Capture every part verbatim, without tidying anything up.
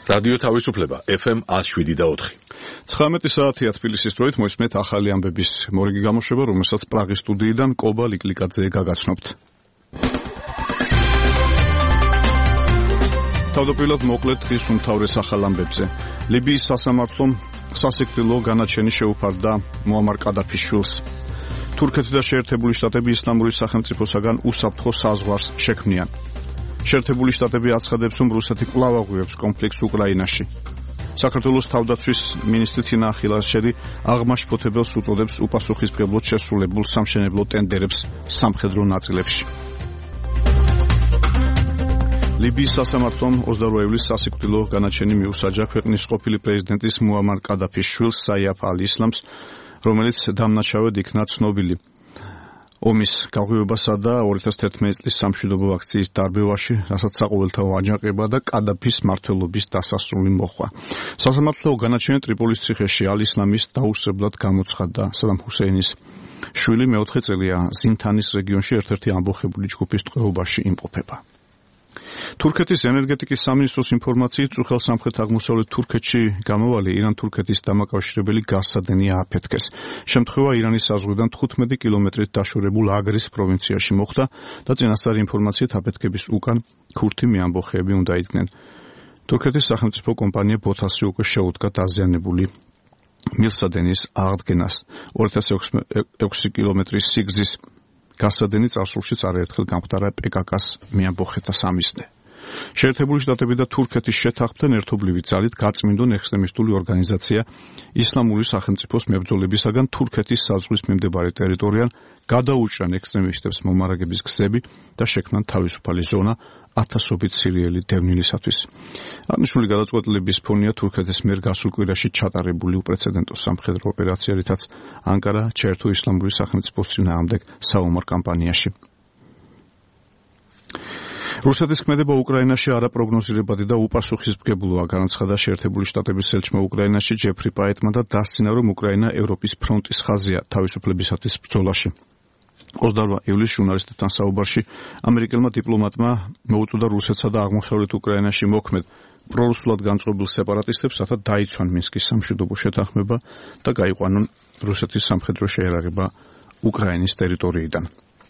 რადიო თავისუფლება ეფ ემ one oh seven და four. ცხრამეტი საათია თბილისის დროით მოისმენთ ახალი ამბების მორიგი გამოშვება, რომელსაც პრაღის სტუდიიდან კობა ლიკლიკაძე გაგაცნობთ. თავდაპირველად მოკლედ დღის უმთავრეს ახალ ამბებზე. ლიბიის სასამართლომ სასიკვდილო განაჩენი შეუფარდა მუამარ კადაფის შვილს. თურქეთი და შეერთებული შტატები ისლამური სახელმწიფოსაგან უსაფრთხო საზღვარს შექმნიან. შეერთებული შტატები აცხადებს, რომ რუსეთი კვლავ აღვივებს კონფლიქტს უკრაინაში. საქართველოს თავდაცვის მინისტრი თინა ახილაშელი აღმაშფოთებელს უწოდებს უპასუხისმგებლოდ შესრულებულ სამშენებლო ტენდერებს სამხედრო ნაწილებში. ლიბიის სასამართლომ ოცდაორი ივლისს სასიკვდილო განაჩენი მიუსაჯა ქვეყნის ყოფილი პრეზიდენტის მუამარ კადაფის შვილს საიფ ალ-ისლამს, რომელიც დამნაშავედ იქნა ცნობილი ომის გაღვივებასა და ორი ათას თერთმეტი წლის სამშვიდობო აქციის დარბევაში, რასაც საყოველთაო აჯანყება და კადაფის მმართველობის დასასრული მოჰყვა. სასამართლო განაჩენი ტრიპოლის ციხეში ალ-ისლამის დაუსრებლად გამოცხადდა. სადამ ჰუსეინის შვილი მეოთხე წელია ზინთანის რეგიონში ერთ-ერთი ამბოხებული ჯგუფის ტყვეობაში იმყოფება. თურქეთის ენერგეტიკის სამინისტროს ინფორმაციით, წუხელ სამხრეთ-აღმოსავლეთ თურქეთში გამოვალი ირან-თურქეთის დამაკავშირებელი გაზსადენი ააფეთქეს. შემთხვევა ირანის საზღვრიდან თხუთმეტი კილომეტრით დაშორებულ აგრის პროვინციაში მოხდა და წინასწარი ინფორმაციით აფეთქების უკან ქურთი მეამბოხეები უნდა იდგნენ. თურქეთის სახელმწიფო კომპანია ბოთასი უკვე შეუდგა დაზიანებული მილსადენის აღდგენას. ორი ათას ექვსი კილომეტრის სიგრძის გაზსადენი წარსულშიც არაერთხელ გამხდარა პე-კა-კას მეამბოხეთა სამიზნე. შეერთებული შტატები და თურქეთის შეთანხმდნენ ერთობლივი ძალით გაწმინდონ ექსტრემისტული ორგანიზაცია ისლამური სახელმწიფოს მებრძოლებისაგან თურქეთის საზღვრის მიმდებარე ტერიტორიան გადაუჭრან ექსტრემისტებს მომარაგების გზები და შექმნან თავისუფალი ზონა ათასობით სირიელი დევნილისათვის. აღნიშნული გადაწყვეტილების ფონია თურქეთის მიერ გასულ კვირაში ჩატარებული უპრეცედენტო სამხედრო ოპერაცია, რითაც ანკარა ჩაერთო ისლამური სახელმწიფოს წინააღმდეგ საომარ კამპანიაში. რუსეთის ქმედება უკრაინაში არაპროგნოზირებადი და უპასუხისმგებლოა, განაცხადა შეერთებული შტატების ელჩმა უკრაინაში ჯეფრი პაეტმა და დასცინა, რომ უკრაინა ევროპის ფრონტის ხაზია თავისუფლებისათვის ბრძოლაში. ოცდაორი ივლისს ჟურნალისტებთან საუბარში ამერიკელმა დიპლომატმა მოუწოდა რუსეთსა და აღმოსავლეთ უკრაინაში მოქმედ პრორუსულად განწყობილ სეპარატისტებს, რათა დაიცვან მინსკის სამშვიდობო შეთანხმება და გაიყვანონ რუსეთის სამხედრო შეერაღება უკრაინის ტერიტორიიდან.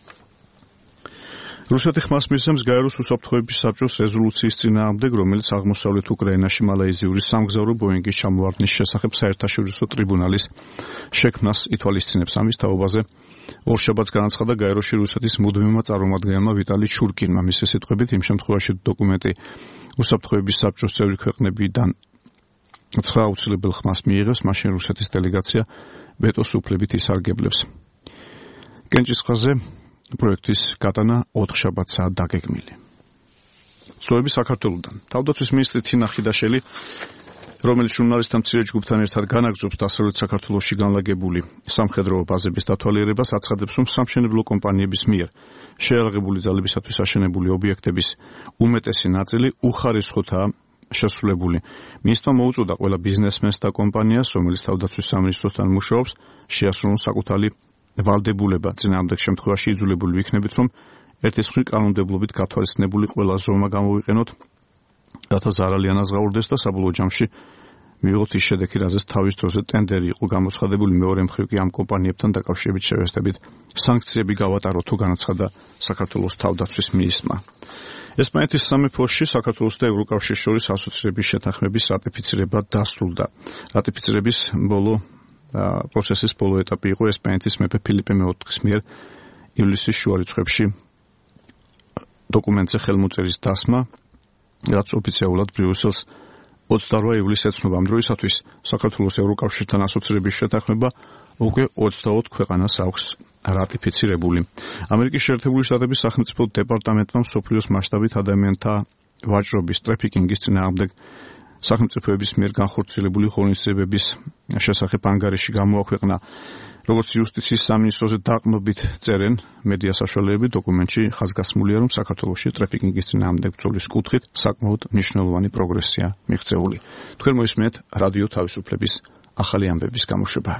რუსეთი ხმას მისცემს გაეროს უსაფრთხოების საბჭოს რეზოლუციის წინააღმდეგ, რომელიც აღმოსავლეთ უკრაინაში მალაიზიური სამგზავრო ბოინგის ჩამოვარდნის შესახებ საერთაშორისო ტრიბუნალის შექმნას ითვალისწინებს. ამის თაობაზე ორშაბათს განაცხადა გაეროში რუსეთის მუდმივმა წარმომადგენელმა ვიტალი ჩურკინმა. მისი სიტყვებით, იმ შემთხვევაში დოკუმენტი უსაფრთხოების საბჭოს წევრი ქვეყნებიდან ცხრა აუცილებელ ხმას მიიღებს, მაშინ რუსეთის დელეგაცია ვეტოს უფლებით ისარგებლებს. კენჭისყრაზე პროექტის გატანა ოთხშაბათსაა დაგეგმილი. სწორები საქართველოსთან. თავდაცვის მინისტრი თინა ხიდაშელი, რომელიც ჟურნალისტთა მცირე ჯგუფთან ერთად განაგრძობს დასავლეთ საქართველოში განლაგებული სამხედრო ბაზების დათვალიერებას, აცხადებს, რომ სამშენებლო კომპანიების მიერ შეიარაღებული ძალებისათვის აშენებული ობიექტების უმეტესი ნაწილი უხარისხოთაა შესრულებული. მინისტრმა მოუწოდა ყველა ბიზნესმენს და კომპანიას, რომელიც თავდაცვის სამინისტროსთან მუშაობს, შეასრულონ საკუთარი ვალდებულება. წინააღმდეგ შემთხვევაში იძულებული ვიქნებით, რომ ერთის მხრივ კანონმდებლობით გათვალისწინებული ყველა ზომა გამოვიყენოთ, რათა ზარალი ანაზღაურდეს და საბოლოო ჯამში მივიღოთ ის შედეგი, რაზეც თავის დროზე ტენდერი იყო გამოცხადებული. მეორე მხრივ კი ამ კომპანიებთან დაკავშირებით შევესწრებით სანქციები გავატაროთ, თუ განაცხადა საქართველოს თავდაცვის მინისტრმა. ესპანეთის სამეფოში საქართველოს და ევროკავშირის შორის ასოცირების შეთანხმების რატიფიცირება დასრულდა. რატიფიცირების ბოლო პროცესის ბოლო ეტაპი იყო ესპანეთის მეფე ფილიპე მეოთხის მიერ ივლისის შუა რიცხვებში დოკუმენტზე ხელმოწერის დასმა, რაც ოფიციალურად ბრიუსელს ოცდაორი ივლისს ეცნობა. ამ დროისათვის საქართველოს ევროკავშირთან ასოცირების შეთანხმება უკვე ოცდაოთხ ქვეყანას აქვს რატიფიცირებული. ამერიკის შეერთებული შტატების სახელმწიფო დეპარტამენტმა მსოფლიოს მასშტაბით ადამიანთა ვაჭრობის ტრაფიკინგის წინააღმდეგ სახელმწიფოების მიერ განხორციელებული ღონისძიებების შესახებ ანგარიში გამოაქვეყნა. როგორც იუსტიციის სამინისტროზე დაყრდნობით წერენ მედია საშუალებები, დოკუმენტში ხაზგასმულია, რომ საქართველოში ტრაფიკინგის წინააღმდეგ ბრძოლის კუთხით საკმაოდ მნიშვნელოვანი პროგრესია მიღწეული. თქვენ მოისმენთ რადიო თავისუფლების ახალი ამბების გამოშვება.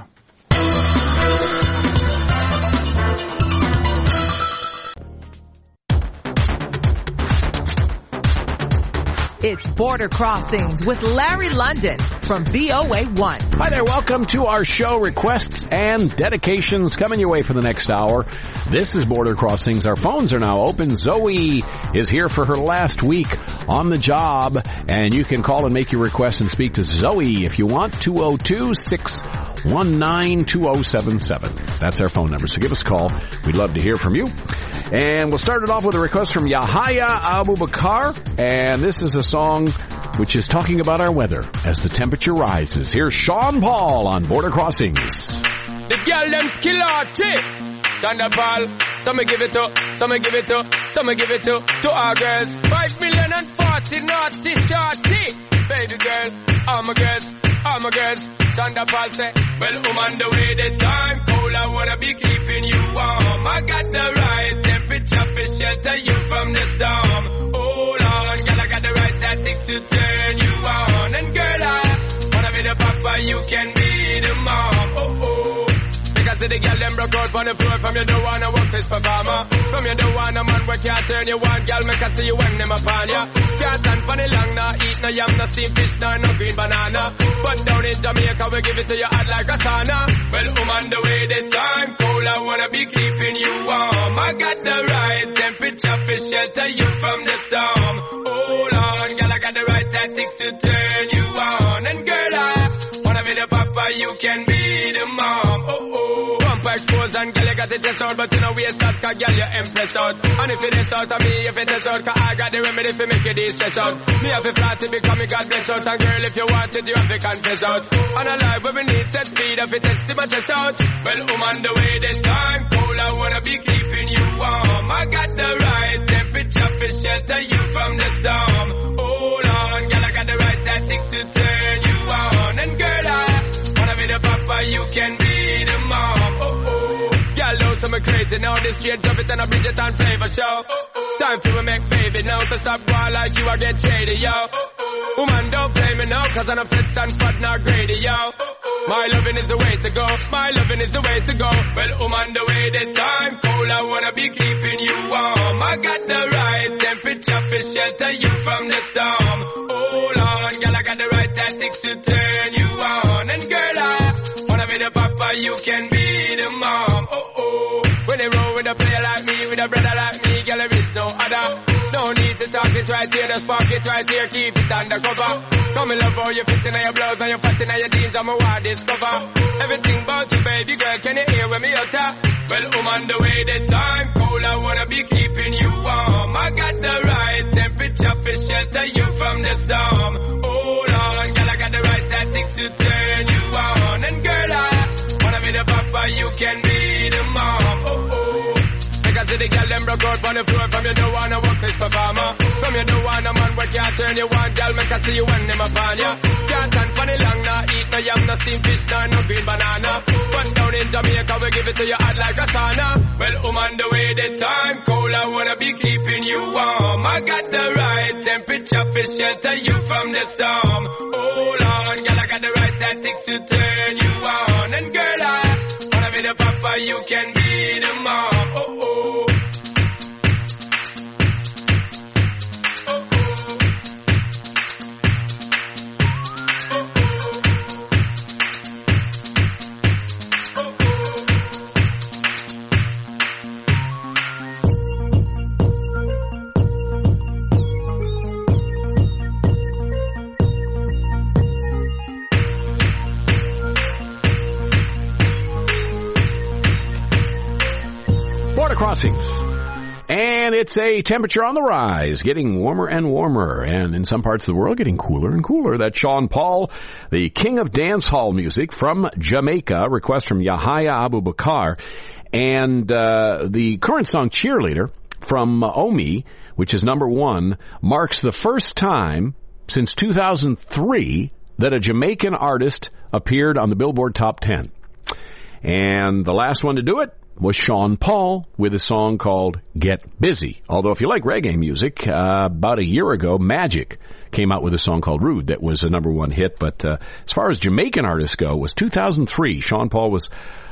It's Border Crossings with Larry London from V O A one. Hi there. Welcome to our show. Requests and dedications coming your way for the next hour. This is Border Crossings. Our phones are now open. Zoe is here for her last week on the job, and you can call and make your request and speak to Zoe if you want. two oh two, six one nine, two oh seven seven. That's our phone number, so give us a call. We'd love to hear from you. And we'll start it off with a request from Yahya Abu Bakar, and this is a song which is talking about our weather as the temperature rises. Here's Sean Paul on Border Crossings. The girl them skill arty, Thunderball. Some give it to, some give it to, some give it to to our girls. Five million and forty naughty shorty, baby girl, all my girls, all my girls. Thunderball say, well, I'm on the way, the time cold, I wanna be keeping you warm. I got the right temperature for shelter you from the storm. Hold on, girl, I got the right tactics to turn you on. And girl, I wanna be the papa, you can be the mom. Oh, oh. Because the girl them broke out on the floor. From you don't wanna work this performer. From you don't wanna man where can't turn you on. Girl, make I see you when them upon ya. Can't stand for the long, nah. Eat no yam, no steamed fish, nah, no green banana. But down in Jamaica, we give it to you hot like a sauna. Well, I'm on the way, the time cold, I wanna be keeping you warm. I got the right temperature for shelter you from the storm. Hold on, girl, I got the right tactics to turn you on. And girl, I wanna be the papa, you can be the mom. Oh, oh. Pump exposed and girl, you got the test out, but you know we a start, cause girl, you empress out. And if it is out of me, if it is out, cause I got the remedy for make you de-stress out. Me have a flat to become me God bless out. And girl, if you want it, you have to confess out. And a life where we need set speed, if it is to my chest out. Well, I'm on the way, this time cold, I wanna be keeping you warm. I got the right temperature for shelter you from the storm. Hold on, girl, I got the right tactics to turn you on. And girl, I wanna be the papa, you can be the mom. Oh, oh. Girl, know some crazy now. This straight drop it and a Bridget and flavor show. Oh, oh. Time for we make baby now. So stop going like you, I get shady, yo. Oh, oh. Woman, don't play me now, cause I'm a fit and fat, not greedy, yo. Oh, oh. My loving is the way to go. My loving is the way to go. Well, I'm on the way, the time cold, I wanna be keeping you warm. I got the right temperature for shelter you from the storm. Hold on, girl, I got the right tactics to turn you on. And girl, I wanna be the papa, you can be the mom. Oh, oh. When they roll with a player like me, with a brother like me, girl, there is no other. No need to talk it right here, just spark it right here, keep it undercover. Come in love how you fit in your blouse and you fat in your jeans, I'm a wild discover. Everything about you, baby girl, can you hear when me utter? Well, I'm on the way, the time cold, I wanna be keeping you warm. I got the right temperature for shelter you from the storm. Hold on, girl, I got the right tactics to turn you on. And girl, I wanna be the papa, you can be the mom. Oh, oh. Because the girl them broke out on the floor. From you don't wanna work this performer. From you don't wanna man where can't turn you on. Girl, make I see you when them upon ya. Can't stand for the long, nah. Eat no yam, no steamed fish, nah, no green banana. But down in Jamaica, we give it to you hot like a sauna. Well, I'm on the way, the time cold, I wanna be keeping you warm. I got the right temperature for shelter you from the storm. Hold on, girl, I got the right tactics to turn you on. And girl, I wanna be the papa, you can be the mom. Oh, oh. Crossings. And it's a temperature on the rise, getting warmer and warmer, and in some parts of the world getting cooler and cooler. That's Sean Paul, the king of dance hall music from Jamaica, request from Yahya Abu Bakar, and uh, the current song Cheerleader from uh, Omi, which is number one, marks the first time since two thousand three that a Jamaican artist appeared on the Billboard Top ten. And the last one to do it was Sean Paul with a song called Get Busy. Although if you like reggae music, uh, about a year ago, Magic came out with a song called Rude that was a number one hit. But uh, as far as Jamaican artists go, it was two thousand three. Sean Paul was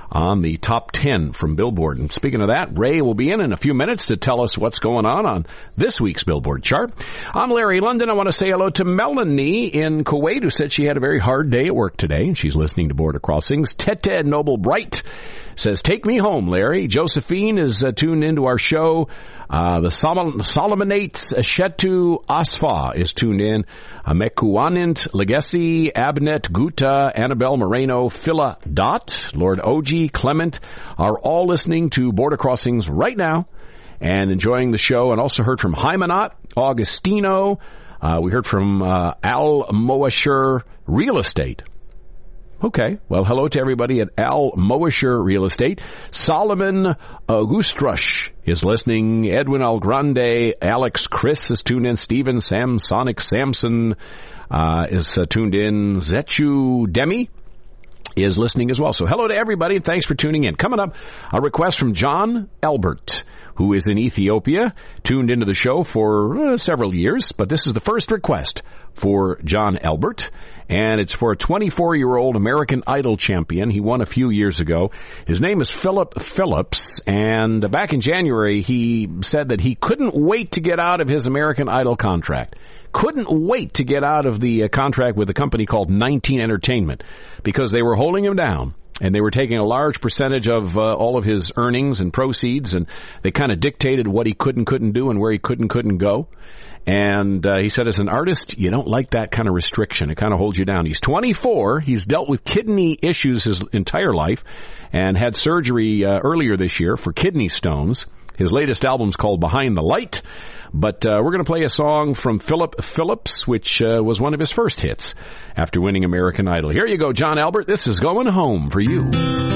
on the top ten from Billboard. And speaking of that, Ray will be in in a few minutes to tell us what's going on on this week's Billboard chart. I'm Larry London. I want to say hello to Melanie in Kuwait, who said she had a very hard day at work today, and she's listening to Border Crossings. Tete Noble Bright says, take me home, Larry. Josephine is uh, tuned into our show. Uh, the Sol- Solomonates Shetu Asfa is tuned in. Amekuanint Legacy, Abnet Guta, Annabelle Moreno, Phila Dot, Lord Oji, Clement are all listening to Border Crossings right now and enjoying the show. And also heard from Hymanot, Augustino. Uh, we heard from uh, Al Moasher Real Estate. Okay. Well, hello to everybody at Al Moasher Real Estate. Solomon Augustrush is listening. Edwin Algrande, Alex Chris is tuned in. Steven Samsonic Samson uh, is uh, tuned in. Zechu Demi is listening as well. So hello to everybody, and thanks for tuning in. Coming up, a request from John Elbert, who is in Ethiopia, tuned into the show for uh, several years, but this is the first request for John Elbert. And it's for a twenty-four-year-old American Idol champion. He won a few years ago. His name is Philip Phillips, and back in January, he said that he couldn't wait to get out of his American Idol contract. Couldn't wait to get out of the uh, contract with a company called nineteen Entertainment because they were holding him down, and they were taking a large percentage of uh, all of his earnings and proceeds, and they kind of dictated what he could and couldn't do and where he could and couldn't go. And uh, he said, as an artist, you don't like that kind of restriction. It kind of holds you down. He's twenty-four. He's dealt with kidney issues his entire life and had surgery uh, earlier this year for kidney stones. His latest album's called Behind the Light. But uh, we're going to play a song from Philip Phillips, which uh, was one of his first hits after winning American Idol. Here you go, John Elbert. This is Going Home for you.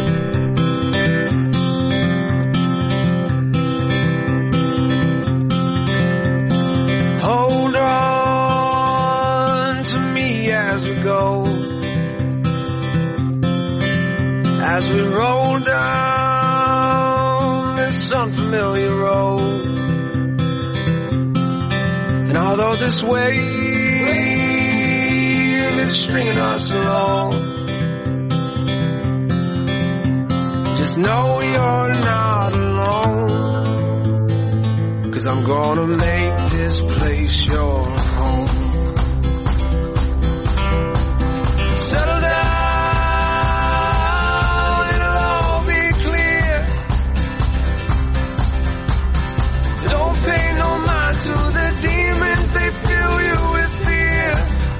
Hold on to me as we go, as we roll down this unfamiliar road. And although this wave is stringing us along, just know you're not alone. 'Cause I'm gonna make this place your home. Settle down, it'll all be clear. Don't pay no mind to the demons, they fill you with fear.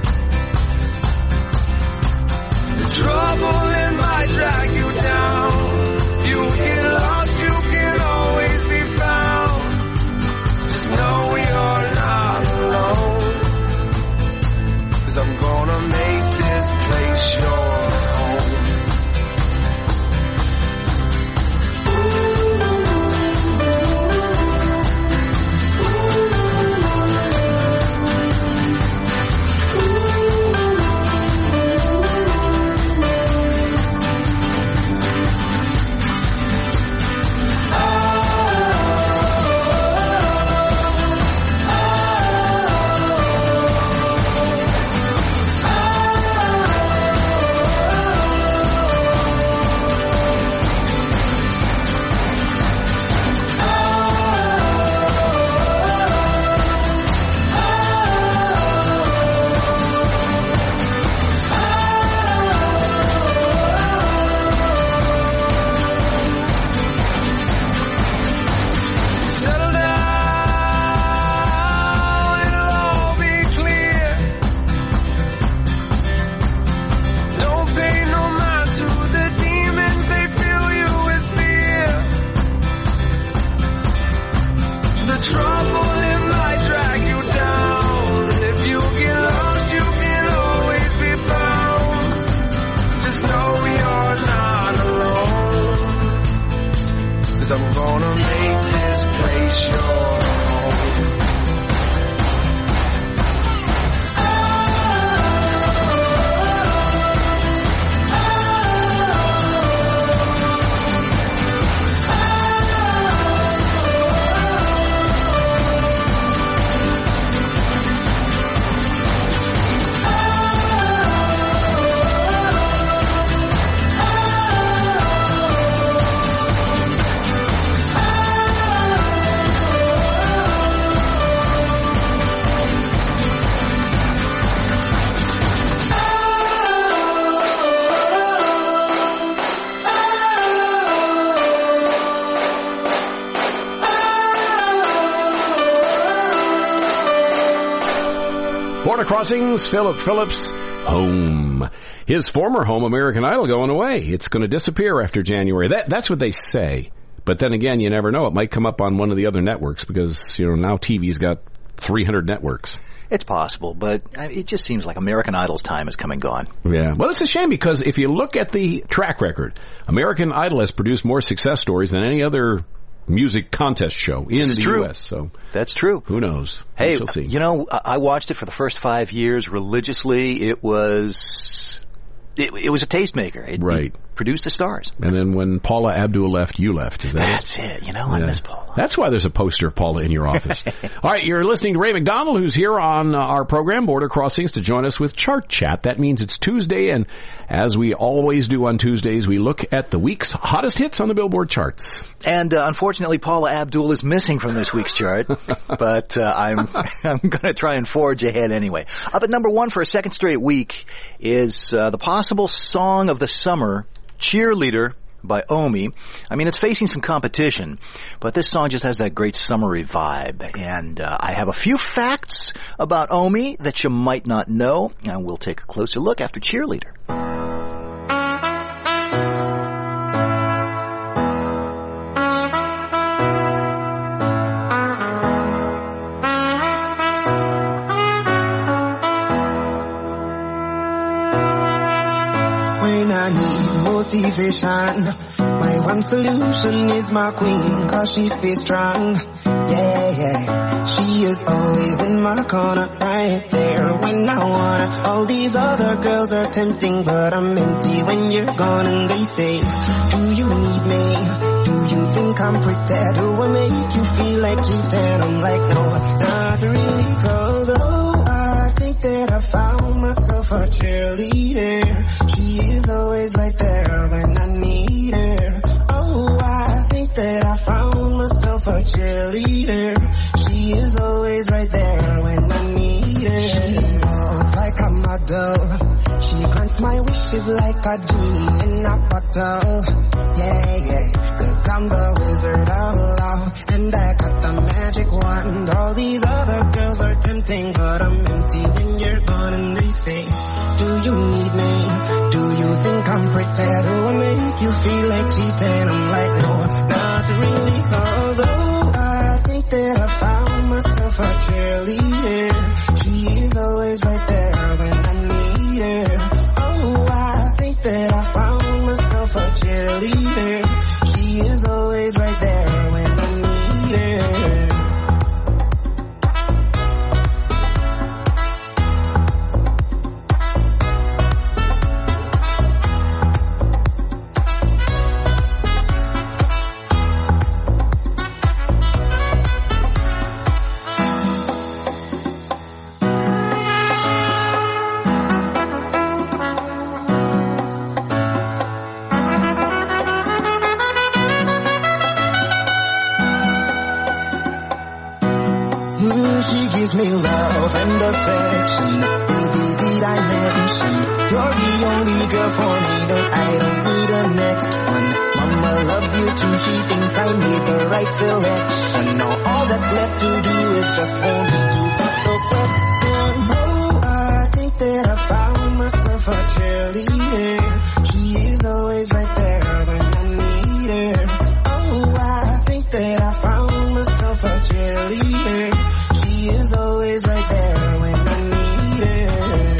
The trouble it might drag you down. If you get lost, you can always be found. Know you're not alone. Border Crossings, Philip Phillips, Home. His former home, American Idol, going away. It's going to disappear after January. That That's what they say. But then again, you never know. It might come up on one of the other networks because, you know, now T V's got three hundred networks. It's possible, but it just seems like American Idol's time is come and gone. Yeah. Well, it's a shame because if you look at the track record, American Idol has produced more success stories than any other music contest show in the true. U S. So that's true. Who knows? Hey, we shall see. You know, I watched it for the first five years religiously. It was, it, it was a tastemaker. It, right. It produced the stars. And then when Paula Abdul left, you left. Is that That's it? it. You know, I yeah. miss Paula. That's why there's a poster of Paula in your office. All right, you're listening to Ray McDonald, who's here on uh, our program, Border Crossings, to join us with Chart Chat. That means it's Tuesday, and as we always do on Tuesdays, we look at the week's hottest hits on the Billboard charts. And uh, unfortunately, Paula Abdul is missing from this week's chart, but uh, I'm I'm going to try and forge ahead anyway. Up at number one for a second straight week is uh, the possible song of the summer, Cheerleader by Omi. I mean, it's facing some competition, but this song just has that great summery vibe. And uh, I have a few facts about Omi that you might not know, and we'll take a closer look after Cheerleader. When I need motivation, my one solution is my queen, cause she stays strong. Yeah, yeah, she is always in my corner, right there when I wanna. All these other girls are tempting, but I'm empty when you're gone. And they say, do you need me? Do you think I'm pretty? Do I make you feel like cheating? I'm like, no, not really, cause oh, I think that I found myself a cheerleader. She is always right there when I need her. Oh, I think that I found myself a cheerleader. She is always right there when I need her. She walks like a model. She grants my wishes like a genie in a bottle. Yeah, yeah, cause I'm the wizard of love, and I got the magic wand. All these other girls are tempting, but I'm empty when you're gone. And they say, do you need me? Do you think I'm pretty? Do I make you feel like cheating? I'm like, no, not really, cause oh, I think that I found myself a cheerleader. She is always right there when I need her. Oh, I think that I found myself a cheerleader. She is always right there when I need her. Gives me love and affection. Baby, did I mention you're the only girl for me? No, I don't need a next one. Mama loves you too. She thinks I made the right selection. Now all that's left to do is just hold me to the question. Oh, I think that I found myself a cheerleader. She is always right there when I need her. Oh, I think that I found myself a cheerleader. She is always right there when I need her.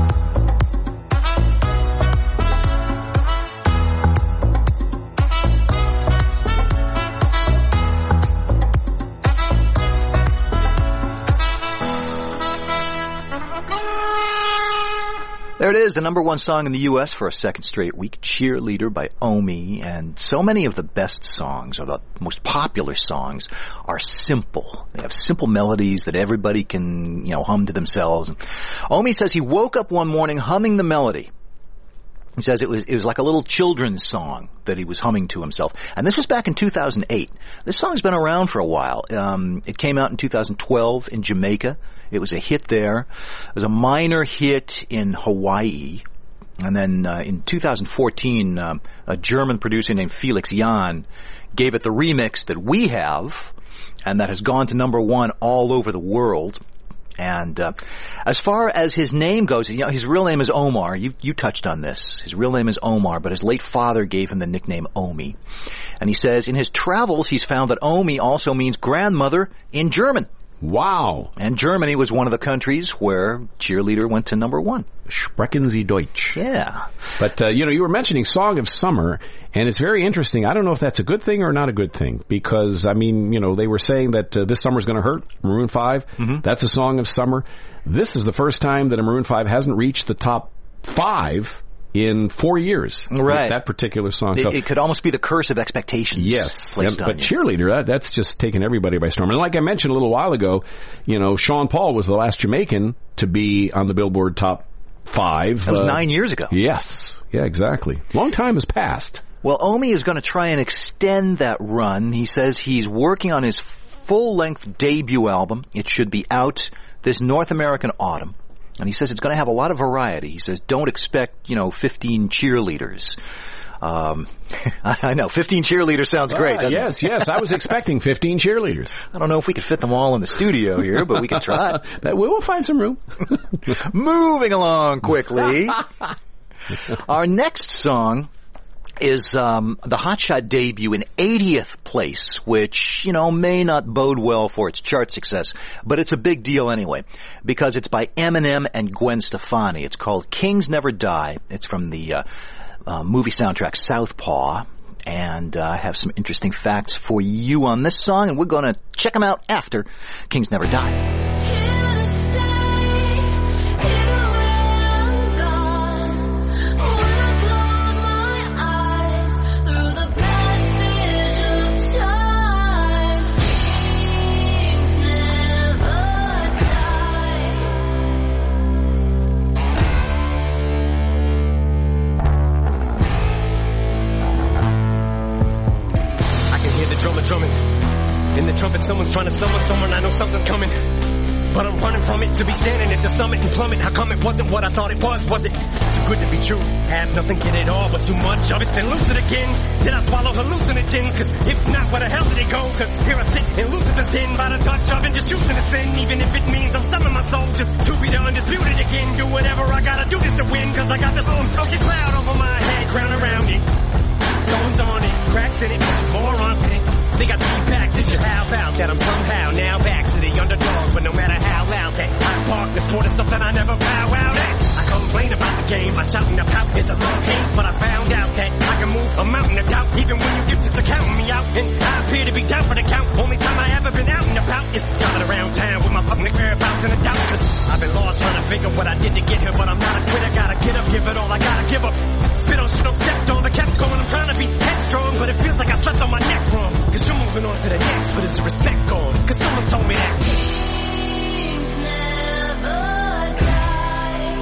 There it is, the number one song in the U S for a second straight week, Cheerleader by Omi. And so many of the best songs, or the most popular songs, are simple. They have simple melodies that everybody can, you know, hum to themselves. Omi says he woke up one morning humming the melody. He says it was it was like a little children's song that he was humming to himself. And this was back in two thousand eight. This song's been around for a while. Um, it came out in two thousand twelve in Jamaica. It was a hit there. It was a minor hit in Hawaii. And then uh, in two thousand fourteen, um, a German producer named Felix Jan gave it the remix that we have, and that has gone to number one all over the world. And uh, as far as his name goes, you know, his real name is Omar. You you touched on this. His real name is Omar, but his late father gave him the nickname Omi. And he says in his travels, he's found that Omi also means grandmother in German. Wow. And Germany was one of the countries where Cheerleader went to number one. Sprechen Sie Deutsch. Yeah. But, uh, you know, you were mentioning Song of Summer, and it's very interesting. I don't know if that's a good thing or not a good thing, because, I mean, you know, they were saying that uh, this summer's going to hurt, Maroon five. Mm-hmm. That's a Song of Summer. This is the first time that a Maroon five hasn't reached the top five in four years. Right. That particular song. It, so, it could almost be the curse of expectations. Yes. Placed And, on but you. Cheerleader, that, that's just taken everybody by storm. And like I mentioned a little while ago, you know, Sean Paul was the last Jamaican to be on the Billboard top five. That was uh, nine years ago. Yes. Yeah, exactly. Long time has passed. Well, Omi is going to try and extend that run. He says he's working on his full-length debut album. It should be out this North American autumn. And he says it's going to have a lot of variety. He says, don't expect, you know, fifteen cheerleaders. Um, I know, fifteen cheerleaders sounds great, ah, doesn't yes, it? Yes, yes. I was expecting fifteen cheerleaders. I don't know if we could fit them all in the studio here, but we can try. that, we'll find some room. Moving along quickly. Our next song is um, the Hotshot debut in eightieth place, which, you know, may not bode well for its chart success, but it's a big deal anyway, because it's by Eminem and Gwen Stefani. It's called Kings Never Die. It's from the uh, uh, movie soundtrack Southpaw, and uh, I have some interesting facts for you on this song, and we're going to check them out after Kings Never Die. Drummer drumming. In the trumpet, someone's trying to summon someone. I know something's coming. But I'm running from it to be standing at the summit and plummet. How come it wasn't what I thought it was? Was it too good to be true? Have nothing, get it all, but too much of it. Then lose it again. Did I swallow hallucinogens? Cause if not, where the hell did it go? Cause here I sit in Lucifer's den by the touch of and just choosing to sin. Even if it means I'm selling my soul just to be the undisputed again. Do whatever I gotta do just to win. Cause I got this whole funky cloud over my head, crown around it. Goings on it, cracks in it, morons in it. Think I beat back, did you? How about that? I'm somehow now back to the underdogs, but no matter how loud that I park, the sport is something I never bow out at. I complain about the game, I shout and pout, it's a love hate, but I found out that I can move a mountain of doubt, even when you give this account me out, and I appear to be down for the count. Only time I ever been out and about is driving around town with my fucking whereabouts in a doubt, cause I've been lost trying to figure what I did to get here, but I'm not a quitter, gotta get up, give it all I gotta give up. Spit on shit, I'm stepped on, I kept going, I'm trying to be headstrong, but it feels like I slept on my neck wrong, cause you're moving on to the next, but is the respect gone? Cause someone told me that kings never die.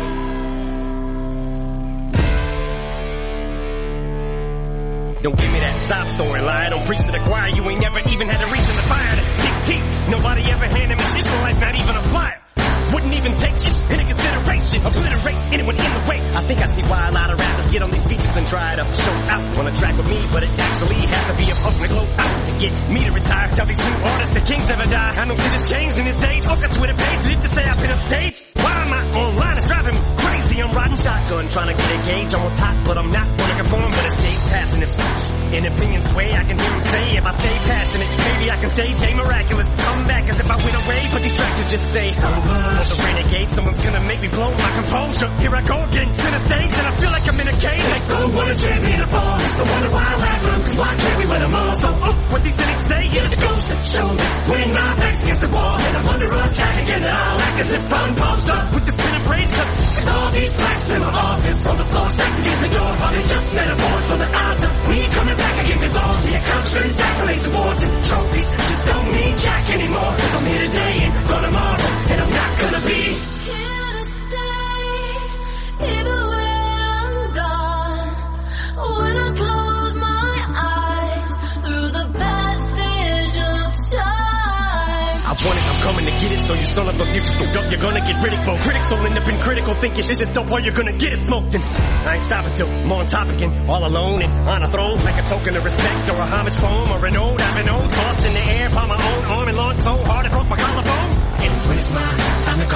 Don't give me that sob story lie. Don't preach to the choir. You ain't never even had a reason to fire the kick teeth. Nobody ever handed me this life, not even a flyer. Wouldn't even take shit into consideration. Obliterate anyone in the way. I think I see why a lot of rappers get on these features and try to show out on a track with me, but it actually has to be a fucking glow out to get me to retire. Tell these new artists the kings never die. I know shit has changed in this age. Fuck a Twitter page, did it to say I've been on stage? Why am I online? It's driving me crazy. I'm riding shotgun, trying to get a gauge. Almost hot, but I'm not gonna conform. But it stays passing this in opinions way. I can hear him say, if I stay passionate, maybe I can stage a miraculous comeback as if I went away. But detractors just say, so good. The renegade, someone's gonna make me blow my composure. Here I go again, center stage, and I feel like I'm in a cage. Like someone a champion to fall. It's the wonder why I laugh them, cause why can't we win them all? So, oh, what these cynics say is it goes to show that when my back's against the wall and I'm under attack again, and I'll act as if I'm posed up with this pin and brace, cause, cause all these plaques in my office on the floor stacked against the door are they just metaphors for the odds of me coming back again, cause all the accomplishments, accolades, awards, and trophies just don't mean jack anymore, cause I'm here today and gone tomorrow, and I'm not gonna be here to stay, even when I'm gone. When I close my eyes through the passage of time, I want it, I'm coming to get it, so you son of a bitch, fucked up, you're gonna get ridiculed. Critics will end up in critical thinking shit is dope, or you're gonna get it smoked. And I ain't stopping till I'm on top again, all alone and on a throne, like a token of respect or a homage poem or an ode. I've been old, tossed in the air by my own arm and launched so hard it broke my collarbone. And when it's mine, time to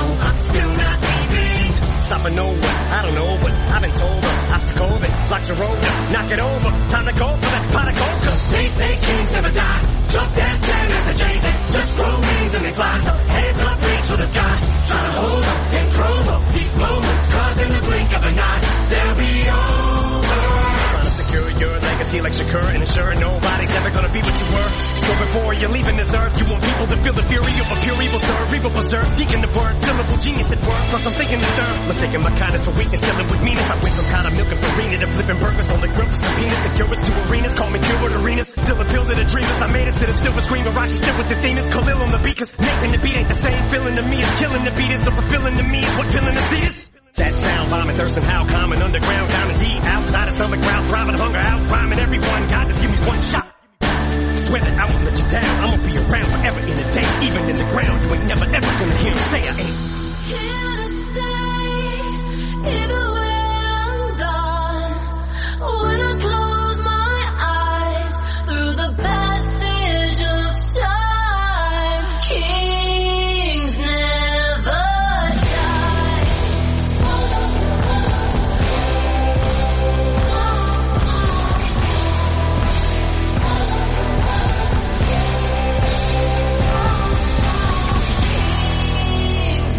box of road. Knock it over, time to go for that pot of gold. Cause they say kings never die, just as stand as the chains. Just grow wings and they fly, so hands up, reach for the sky. Try to hold up and provoke these moments, cause in the blink of an eye, they'll be over. Trying to secure your legacy like Shakur and ensure nobody's ever gonna be what you were. So before you're leaving this earth, you want people to feel the fury of a pure evil serve. Evil preserve, deacon the word, syllable genius at work. Plus I'm thinking the third, mistaking my kindness for weakness, filling with meanness. I went from kind of milk and farina to flipping burgers on the grill for some peanuts. And curious to arenas, call me Gilbert Arenas. Still appeal to the dreamers, I made it to the silver screen, but Rocky still with the themes. Khalil on the beat, cause Nathan the beat ain't the same. Feeling to me is killing the beat is, so fulfilling to me is what filling the seat is. That sound, vomit, thirst, and how common underground, down and deep, outside of stomach, ground, thriving, hunger, out, rhyming everyone. God, just give me one shot. Swear that I won't let you down. I'm gonna be around forever in the day, even in the ground. You ain't never ever gonna hear me say I ain't here to stay, even when I'm gone. When I close my eyes through the passage of time, kings never die. Kings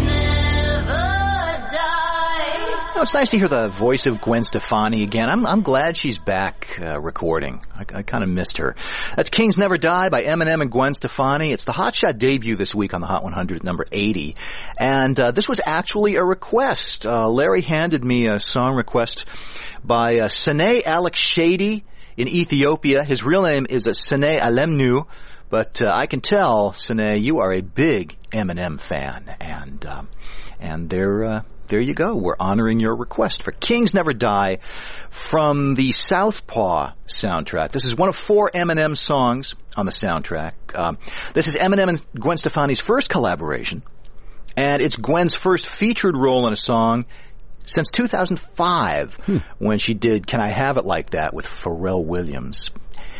never die. You know, it's nice to hear the voice of Gwen Stefani again. I'm I'm glad she's back uh, recording. I, I kind of missed her. That's Kings Never Die by Eminem and Gwen Stefani. It's the Hot Shot debut this week on the Hot one hundred at number eighty. And uh, this was actually a request. Uh, Larry handed me a song request by uh, Sene Alex Shady in Ethiopia. His real name is uh, Sene Alemnu. But uh, I can tell, Sene, you are a big Eminem fan. And, um, and they're... Uh, There you go. We're honoring your request for Kings Never Die from the Southpaw soundtrack. This is one of four Eminem songs on the soundtrack. Um, this is Eminem and Gwen Stefani's first collaboration, and it's Gwen's first featured role in a song since two thousand five hmm. when she did Can I Have It Like That with Pharrell Williams.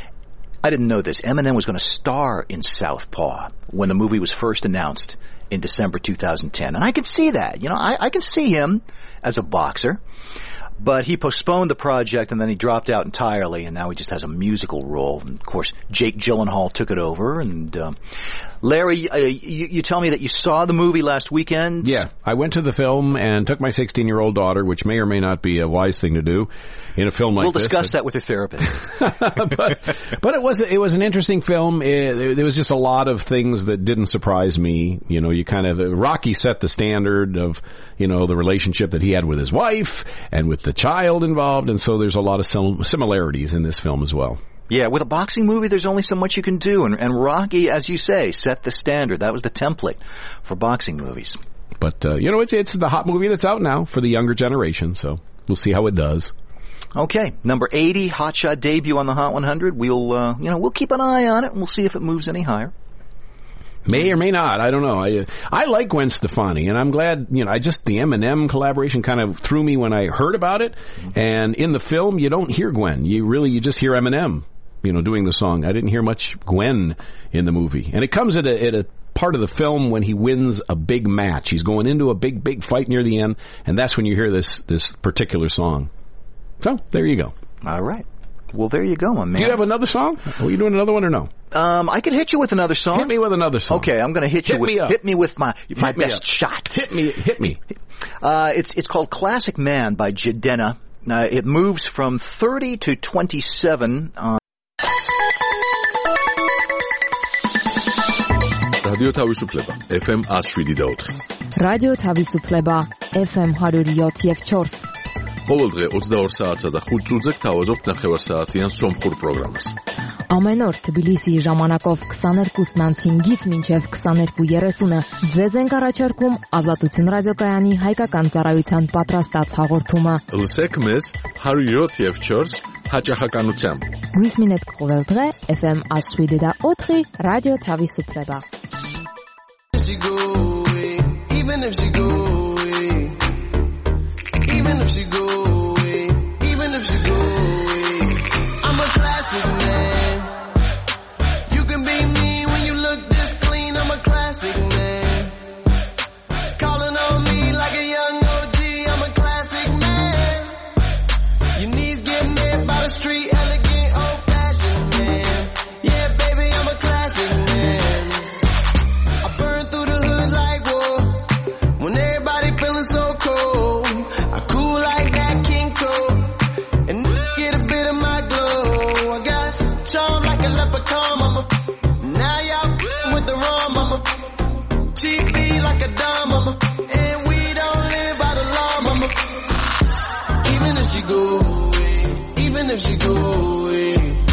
I didn't know this. Eminem was going to star in Southpaw when the movie was first announced in December two thousand ten. And I can see that. You know, I, I can see him as a boxer. But he postponed the project and then he dropped out entirely, and now he just has a musical role. And of course, Jake Gyllenhaal took it over. And um, Larry, uh, you, you tell me that you saw the movie last weekend? Yeah, I went to the film and took my sixteen-year-old daughter, which may or may not be a wise thing to do in a film like we'll this. We'll discuss that with your therapist. but, but it was it was an interesting film. It, there was just a lot of things that didn't surprise me. You know, you kind of Rocky set the standard of, you know, the relationship that he had with his wife and with the child involved, and so there's a lot of sim- similarities in this film as well. Yeah, with a boxing movie, there's only so much you can do, and, and Rocky, as you say, set the standard. That was the template for boxing movies. But, uh, you know, it's it's the hot movie that's out now for the younger generation, so we'll see how it does. Okay, number eighty, Hot Shot debut on the Hot one hundred. We'll, uh, you know, we'll keep an eye on it, and we'll see if it moves any higher. May or may not. I don't know. I I like Gwen Stefani, and I'm glad, you know, I just, the Eminem collaboration kind of threw me when I heard about it. Mm-hmm. And in the film, you don't hear Gwen. You really, you just hear Eminem, you know, doing the song. I didn't hear much Gwen in the movie. And it comes at a, at a part of the film when he wins a big match. He's going into a big, big fight near the end, and that's when you hear this, this particular song. So, there you go. All right. Well, there you go, my man. Do you have another song? Are you doing another one or no? Um, I could hit you with another song. Hit me with another song. Okay, I'm going to hit, hit you with me up. hit me with my my hit best shot. Hit me, hit me. Uh, it's it's called Classic Man by Jidenna. Uh, it moves from thirty to twenty-seven. On Radio Tavisupleba, F M one oh seven point four. Radio Tavisupleba, F M one oh seven point four. ყოველდღე ოცდაორ საათსა და ხუთ წუთზე გთავაზობთ ნახევარსაათიან სომხურ პროგრამას. Ամեն օր Թբիլիսիի ժամանակով քսաներկուսն անց հինգից մինչև քսաներկու երեսունը ձեզ ենք առաջարկում Ազատություն ռադիոկայանի հայկական ծառայության պատրաստած հաղորդումը. Լսեք մեզ one oh seven point four հաճախականությամբ. Գույսմինետ կողելդղե F M one oh seven point four Radio Tavisupleba. She go away, even if she go away, even if she go away, even if she go away, I'm a classic man. You can be me when you look this clean, I'm a classic man. Calling on me like a young O G, I'm a classic man. Your knees get me a dime, mama. And we don't live by the law, mama. Even if she go away, even if she go away,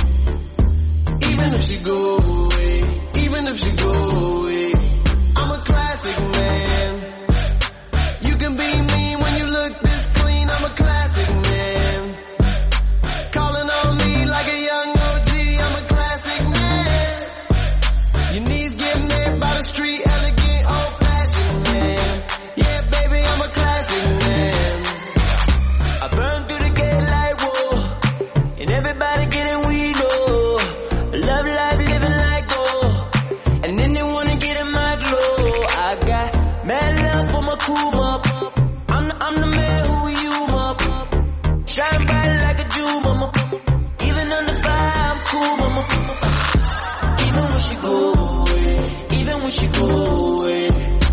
even if she go away, even if she go away, I'm a classic man. You can be mean when you look this clean, I'm a classic man. Calling on me like a young O G, I'm a classic man. Your knees get met by the street, elegant, old-fashioned man. Yeah, baby, I'm a classic man. I burn through the gate like whoa, and everybody getting weed, oh. Love life, living like gold, and then they wanna get in my glow. I got mad love for my cool mop. I'm the, I'm the man who you mop. Shine bright like a jewel, mama. Even under fire, I'm cool, mama. Even when she go away, even when she go away,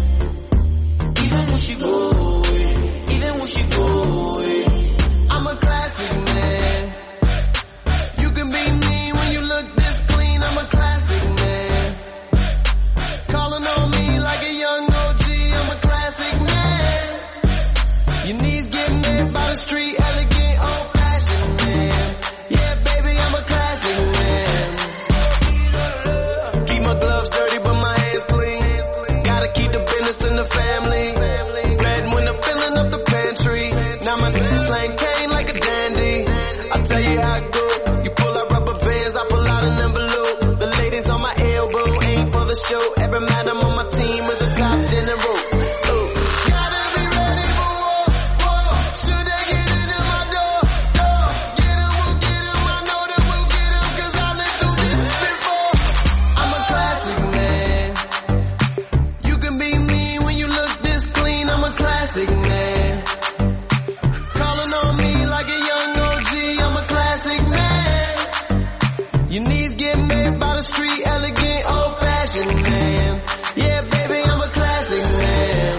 even when she go away, even when she go away, I'm a classic man. You can be mean when you look this clean, I'm a classic man. Calling on me like a young O G, I'm a classic man. Your knees get met by the street, elegant, old-fashioned man. Yeah, baby, I'm a classic man. Keep my gloves dirty, but my hands clean. Gotta keep the business in the family. Red when I'm filling up the pantry. Now my slang cane like a dandy. I'll tell you how it go. You pull out rubber bands, I pull out an envelope. The ladies on my elbow ain't for the show. Every madam on my team is a top general. Oh. Gotta be ready for war, war. Should they get into my door, door? Get 'em, we'll get 'em. I know that we'll get 'em, 'cause I lived through this before. I'm a classic man. You can be mean when you look this clean, I'm a classic man. Calling on me like a young O G, I'm a classic man. Your knees get met by the street, elegant, old-fashioned man. Yeah, baby, I'm a classic man.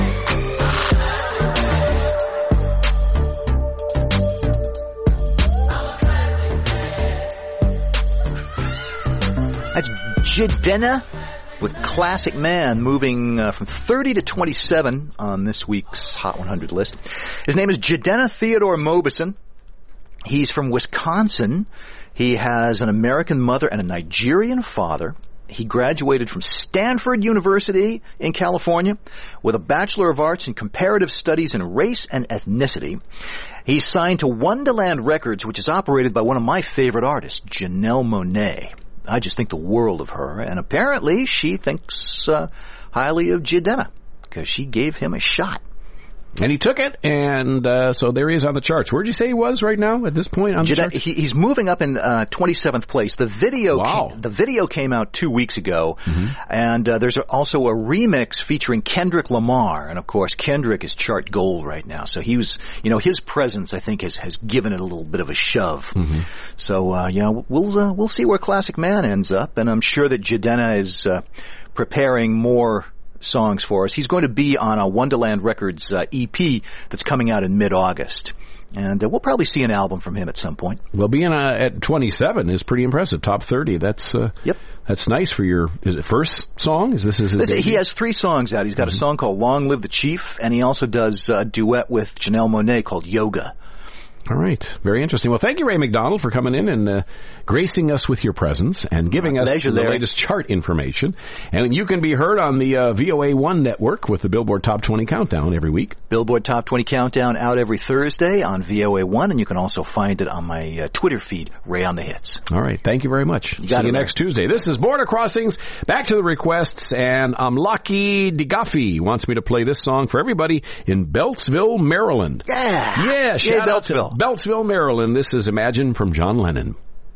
That's Jidenna with Classic Man, moving uh, from thirty to twenty-seven on this week's Hot one hundred list. His name is Jidenna Theodore Mobison. He's from Wisconsin. He has an American mother and a Nigerian father. He graduated from Stanford University in California with a Bachelor of Arts in Comparative Studies in Race and Ethnicity. He's signed to Wonderland Records, which is operated by one of my favorite artists, Janelle Monáe. I just think the world of her, and apparently she thinks uh, highly of Jidenna because she gave him a shot. And he took it, and uh, so there he is on the charts. Where'd you say he was right now at this point on the Jidenna, charts? he, he's moving up in uh, twenty-seventh place. The video, wow. came, the video came out two weeks ago, mm-hmm. and uh, there's also a remix featuring Kendrick Lamar, and of course Kendrick is chart gold right now. So he was, you know, his presence I think has has given it a little bit of a shove. Mm-hmm. So uh, yeah, we'll uh, we'll see where Classic Man ends up, and I'm sure that Jidenna is uh, preparing more songs for us. He's going to be on a Wonderland Records uh, E P that's coming out in mid-August. And uh, we'll probably see an album from him at some point. Well, being uh, at twenty-seven is pretty impressive. Top thirty. That's uh, yep. That's nice for your is it first song? Is this his? This, he has three songs out. He's got mm-hmm. a song called "Long Live the Chief," and he also does a duet with Janelle Monáe called "Yoga." All right. Very interesting. Well, thank you, Ray McDonald, for coming in and uh, gracing us with your presence and giving My us pleasure, the Larry. latest chart information. And you can be heard on the uh, V O A one network with the Billboard Top twenty Countdown every week. Billboard Top twenty Countdown out every Thursday on V O A one, and you can also find it on my uh, Twitter feed, Ray on the Hits. All right. Thank you very much. You See got you it, next Tuesday. This is Border Crossings. Back to the requests, and Amlaki Digafi wants me to play this song for everybody in Beltsville, Maryland. Yeah. Yeah, shout Yay, out to Beltsville. Beltsville, Maryland. This is Imagine from John Lennon.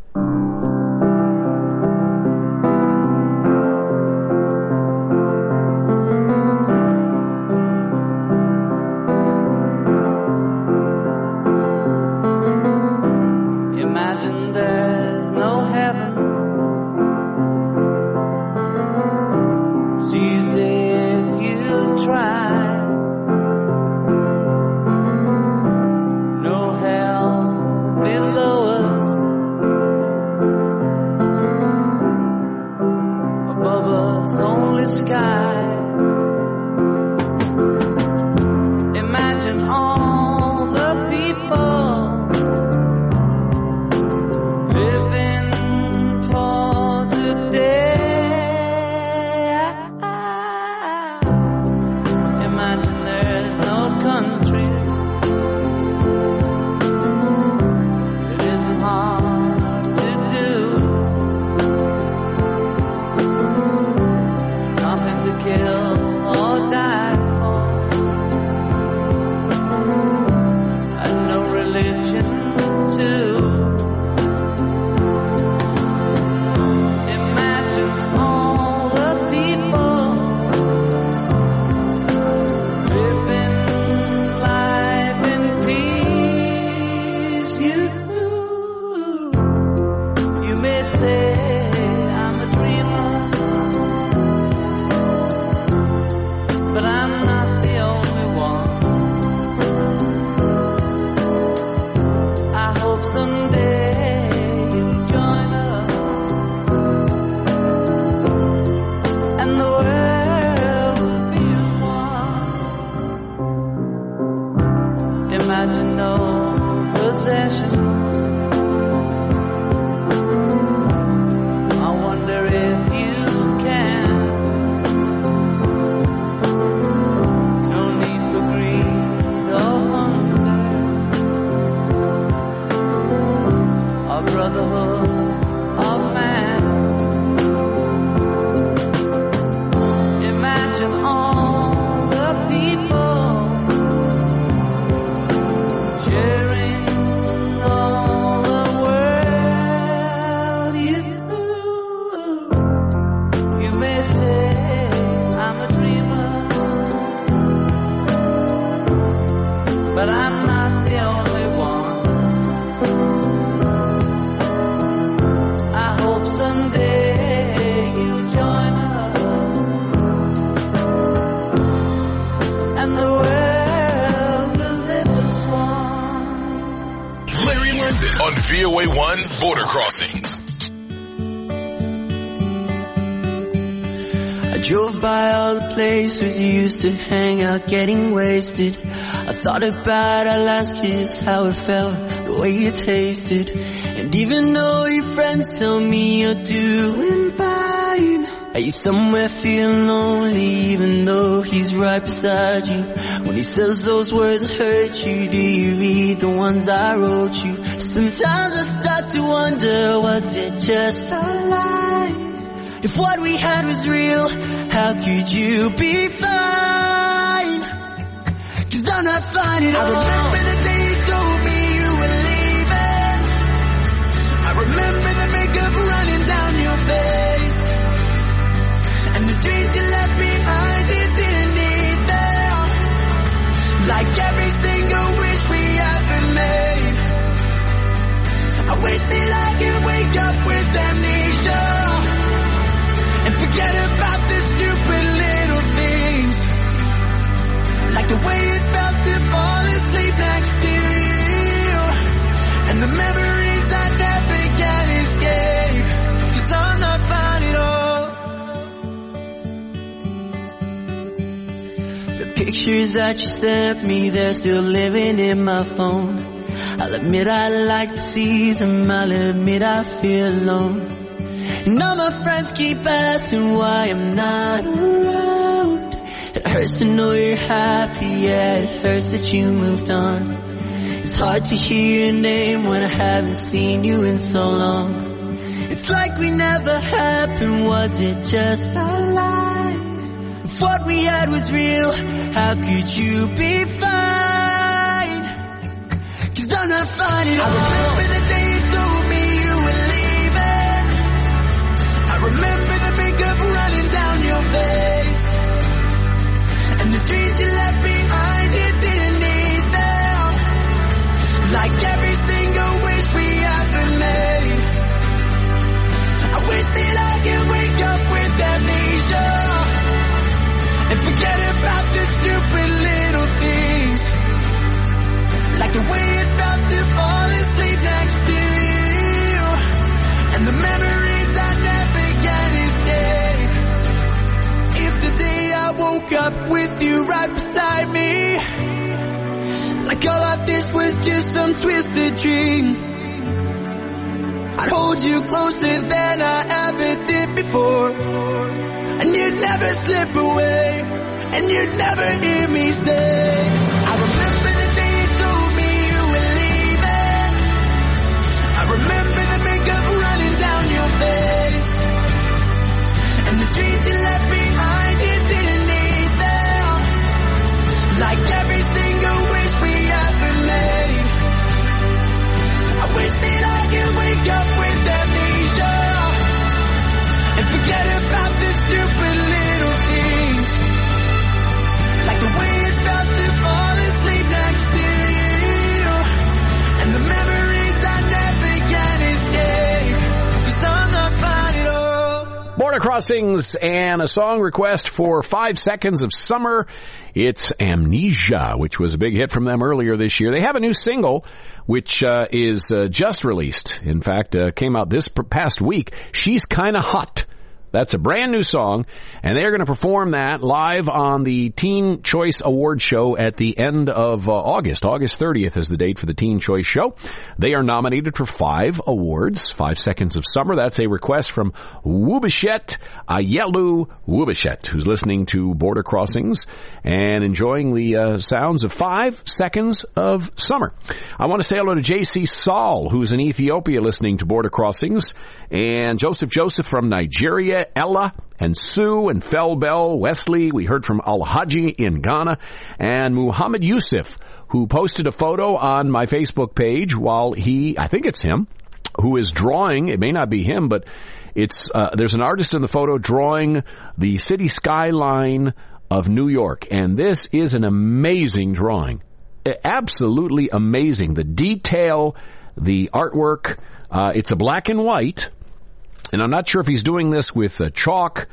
imagine there's no heaven. It's easy if you try. No hell below us. on V O A one's Border Crossings. I drove by all the places you used to hang out getting wasted. I thought about our last kiss, how it felt, the way you tasted. And even though your friends tell me you're doing fine, are you somewhere feeling lonely even though he's right beside you? When he says those words that hurt you, do you read the ones I wrote you? Sometimes I start to wonder, was it just a lie? If what we had was real, how could you be fine? Cause I'm not fine at all. I remember the day you told me you were leaving. I remember the makeup running down your face. And the dreams you left behind, you didn't need them. Like every single wish we ever made. I wish that I could wake up with amnesia and forget about the stupid little things. Like the way it felt to fall asleep next to you. And the memories I never can escape. Cause I'm not fine at all. The pictures that you sent me, they're still living in my phone. I'll admit I like to see them, I'll admit I feel alone. And all my friends keep asking why I'm not around. It hurts to know you're happy, yeah, it hurts that you moved on. It's hard to hear your name when I haven't seen you in so long. It's like we never happened, was it just a lie? If what we had was real, how could you be fine? Cause I'm not fine at all. I remember the day you told me you were leaving. I remember the makeup running down your face. And the dreams you left behind, you didn't need them. Like every single wish we ever made. I wish that I could wake up with amnesia and forget about the stupid little things. Like the way it felt to fall asleep next to you. And the memories I never can escape. If today I woke up with you right beside me, like all of this was just some twisted dream, I'd hold you closer than I ever did before. And you'd never slip away, and you'd never hear me say, I remember the day you told me you were leaving. I remember the makeup running down your face. And the dreams you left behind, you didn't need them. Like every single wish we ever made. I wish that I could wake up with amnesia and forget about the stupid little things. Like the way it felt to fall asleep next to you. And the memories I never can escape. Cause I'm not fine at all. Border Crossings and a song request for Five Seconds of Summer. It's Amnesia, which was a big hit from them earlier this year. They have a new single, which uh, is uh, just released. In fact, uh, came out this past week. She's Kinda Hot. That's a brand new song, and they're going to perform that live on the Teen Choice Award Show at the end of uh, August. August thirtieth is the date for the Teen Choice Show. They are nominated for five awards. Five Seconds of Summer. That's a request from Wubishet Ayelu Wubishet, who's listening to Border Crossings and enjoying the uh, sounds of Five Seconds of Summer. I want to say hello to J C Saul, who's in Ethiopia listening to Border Crossings, and Joseph Joseph from Nigeria, Ella and Sue and Felbel, Wesley. We heard from Al-Haji in Ghana, and Muhammad Yusuf, who posted a photo on my Facebook page while he, I think it's him, who is drawing, it may not be him, but it's uh, there's an artist in the photo drawing the city skyline of New York, and this is an amazing drawing. Absolutely amazing. The detail, the artwork, uh, it's a black and white. And I'm not sure if he's doing this with uh, chalk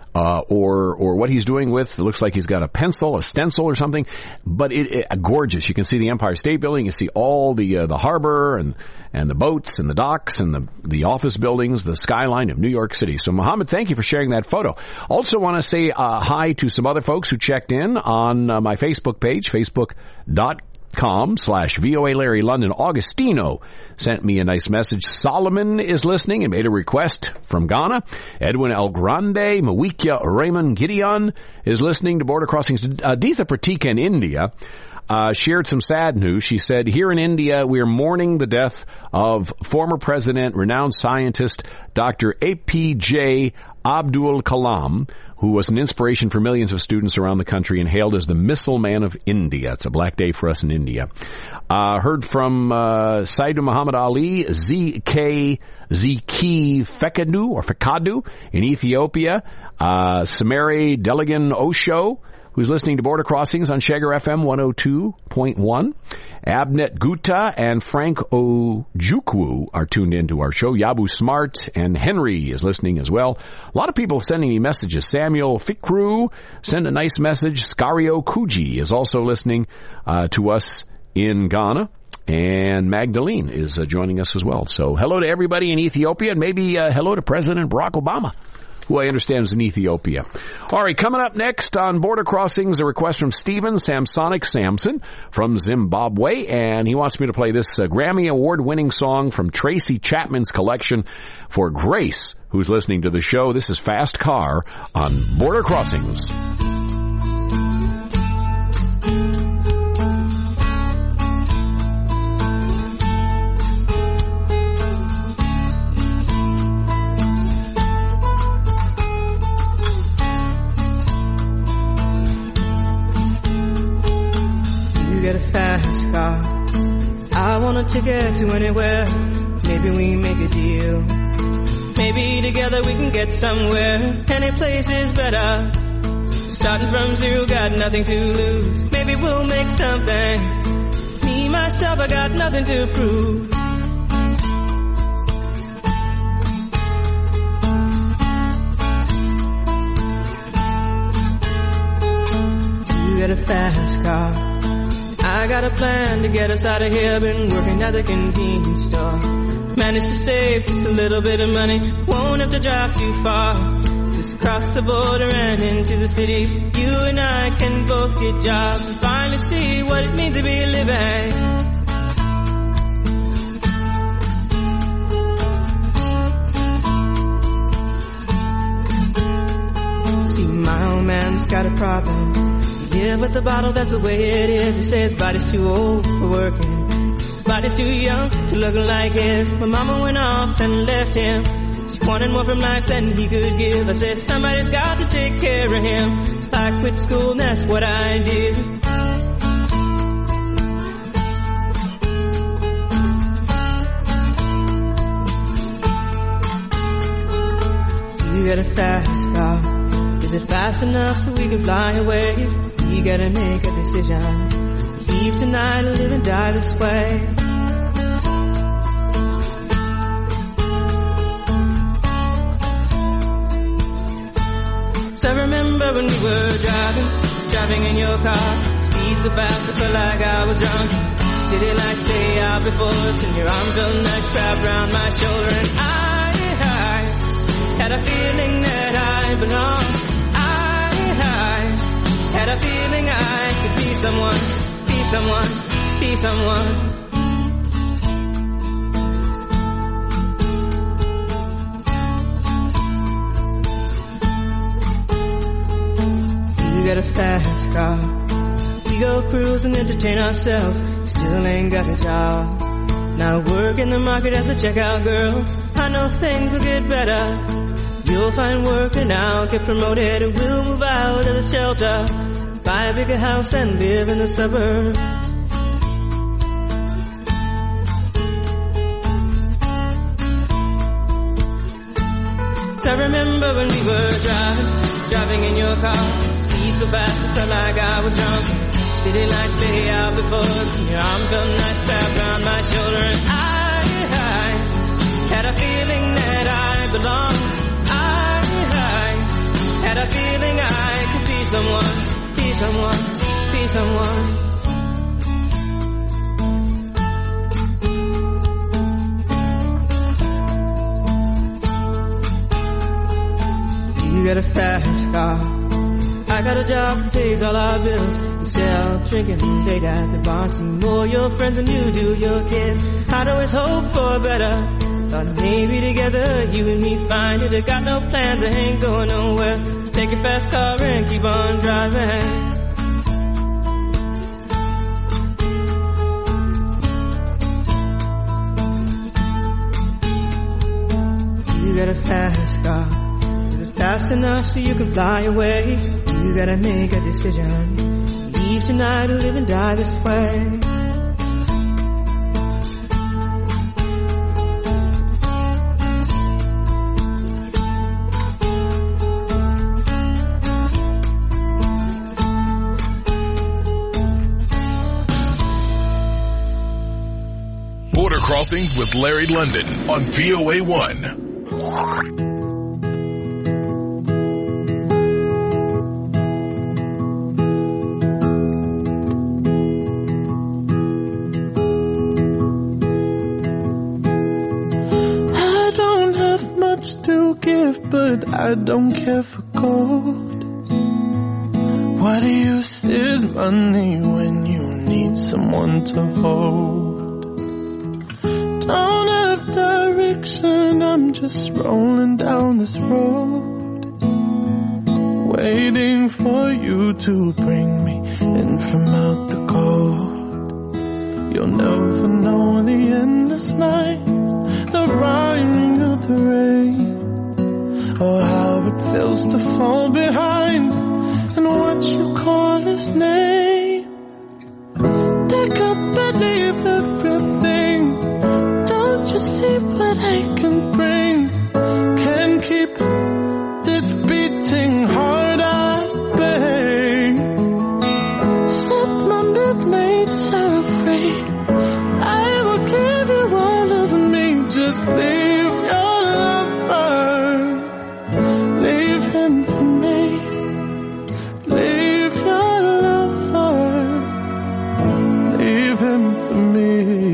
uh, or or what he's doing with, it looks like he's got a pencil, a stencil or something, but it, it gorgeous. You can see the Empire State Building, you see all the uh, the harbor and and the boats and the docks and the the office buildings, the skyline of New York City. So, Mohammed, thank you for sharing that photo. Also want to say uh, hi to some other folks who checked in on uh, my Facebook page, facebook dot com slash V O A Larry London. Augustino sent me a nice message. Solomon is listening and made a request from Ghana. Edwin El Grande, Mawikia Raymond Gideon is listening to Border Crossings. Uh, Deetha Pratika in India uh, shared some sad news. She said, here in India, we are mourning the death of former president, renowned scientist, Doctor A P J Abdul Kalam, who was an inspiration for millions of students around the country and hailed as the Missile Man of India. It's a black day for us in India. Uh, heard from uh, Saidu Muhammad Ali, Z K Ziki Fekadu, or Fekadu in Ethiopia. Uh, Samari Delegan Osho, who's listening to Border Crossings on Shagar F M one oh two point one. Abnet Gutta and Frank Ojukwu are tuned into our show. Yabu Smart and Henry is listening as well. A lot of people sending me messages. Samuel Fikru sent a nice message. Scario Kuji is also listening uh, to us in Ghana. And Magdalene is uh, joining us as well. So hello to everybody in Ethiopia, and maybe uh, hello to President Barack Obama, who I understand is in Ethiopia. All right, coming up next on Border Crossings, a request from Stephen Samsonic Samson from Zimbabwe, and he wants me to play this uh, Grammy Award-winning song from Tracy Chapman's collection for Grace, who's listening to the show. This is Fast Car on Border Crossings. Get a fast car. I want a ticket to anywhere. Maybe we make a deal. Maybe together we can get somewhere. Any place is better. Starting from zero, got nothing to lose. Maybe we'll make something. Me, myself, I got nothing to prove. You get a fast car. I got a plan to get us out of here. Been working at the convenience store. Managed to save just a little bit of money. Won't have to drive too far. Just cross the border and into the city. You and I can both get jobs and finally see what it means to be living. See, my old man's got a problem. Yeah, but the bottle, that's the way it is. He says his body's too old for working. His body's too young to look like his. My mama went off and left him. She wanted more from life than he could give. I said, somebody's got to take care of him. So I quit school and that's what I did. You got a fast car. Is it fast enough so we can fly away? We gotta make a decision. Leave tonight or live and die this way. So I remember when we were driving, driving in your car. Speed so fast I felt like I was drunk. City lights stay out before us, and your arm felt nice wrapped around my shoulder. And I, I had a feeling that I belonged. Had a feeling I could be someone, be someone, be someone. You got a fast car. We go cruise and entertain ourselves. Still ain't got a job. Now work in the market as a checkout girl. I know things will get better. You'll find work and I'll get promoted and we'll move out of the shelter. Buy a bigger house and live in the suburbs. So I remember when we were driving, driving in your car. Speed so fast it felt like I was drunk. City lights lay out before us, and your arm felt nice wrapped around my shoulder. And I, I had a feeling that I belonged. I, I had a feeling I could be someone, be someone, be someone. You got a fast car, I got a job that pays all our bills. Instead of drinking late at the bar, see more your friends than you do your kids. I'd always hope for better, thought maybe together you and me find it. I got no plans, I ain't going nowhere. Take your fast car and keep on driving. You got a fast car, fast enough so you can fly away. You gotta make a decision, leave tonight or live and die this way. Border Crossings with Larry London on V O A one. But I don't care for gold. What use is money when you need someone to hold? Don't have direction, I'm just rolling down this road, waiting for you to bring me in from out the cold. You'll never know the endless nights, the rhyming of the rain, or how it feels to fall behind and what you call his name. Pick up and leave everything. Don't you see what I can bring? Can keep this beating heart at bay. Set my midnights are free. I will give you all of me. Just leave your lover. Leave him for me. Leave your lover. Leave him for me.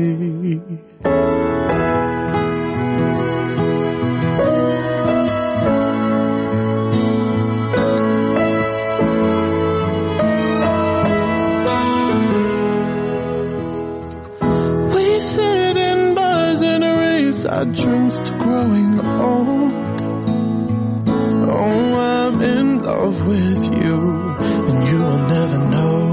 We sit in bars and race our dreams to growing old. Oh, I'm in love with you, and you'll never know.